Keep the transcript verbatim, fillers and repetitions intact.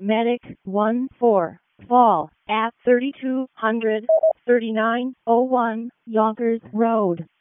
Medic one four, fall at thirty-two hundred thirty-nine oh one Yonkers Road.